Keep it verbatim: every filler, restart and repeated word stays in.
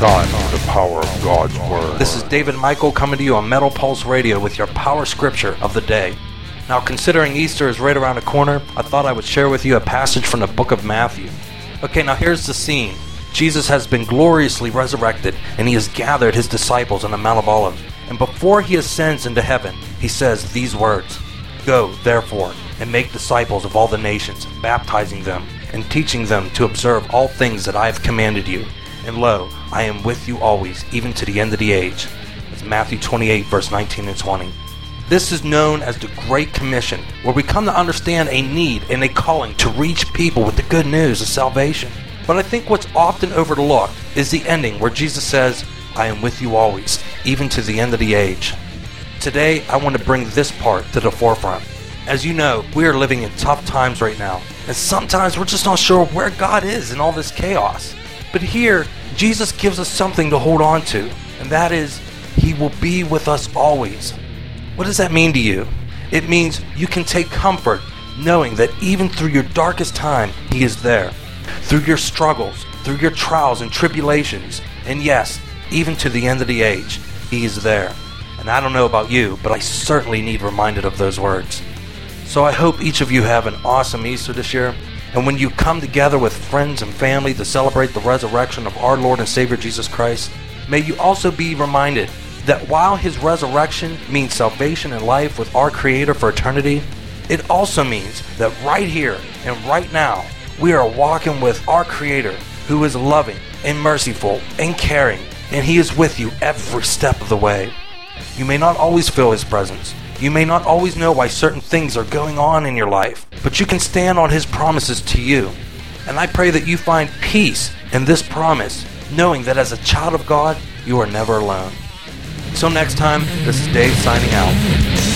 time for the power of God's Word. This is David Michael coming to you on Metal Pulse Radio with your power scripture of the day. Now, considering Easter is right around the corner, I thought I would share with you a passage from the book of Matthew. Okay, now here's the scene. Jesus has been gloriously resurrected, and he has gathered his disciples on the Mount of Olives. And before he ascends into heaven, he says these words, "Go, therefore, and make disciples of all the nations, baptizing them, and teaching them to observe all things that I have commanded you. And lo, I am with you always, even to the end of the age." It's Matthew twenty-eight, verse nineteen and twenty. This is known as the Great Commission, where we come to understand a need and a calling to reach people with the good news of salvation. But I think what's often overlooked is the ending where Jesus says, "I am with you always, even to the end of the age." Today, I want to bring this part to the forefront. As you know, we are living in tough times right now, and sometimes we're just not sure where God is in all this chaos. But here, Jesus gives us something to hold on to, and that is, he will be with us always. What does that mean to you? It means you can take comfort knowing that even through your darkest time, he is there. Through your struggles, through your trials and tribulations, and yes, even to the end of the age, he is there. And I don't know about you, but I certainly need reminded of those words. So I hope each of you have an awesome Easter this year. And when you come together with friends and family to celebrate the resurrection of our Lord and Savior Jesus Christ, may you also be reminded that while his resurrection means salvation and life with our Creator for eternity, it also means that right here and right now, we are walking with our Creator, who is loving and merciful and caring, and he is with you every step of the way. You may not always feel his presence. You may not always know why certain things are going on in your life, but you can stand on his promises to you. And I pray that you find peace in this promise, knowing that as a child of God, you are never alone. Till next time, this is Dave signing out.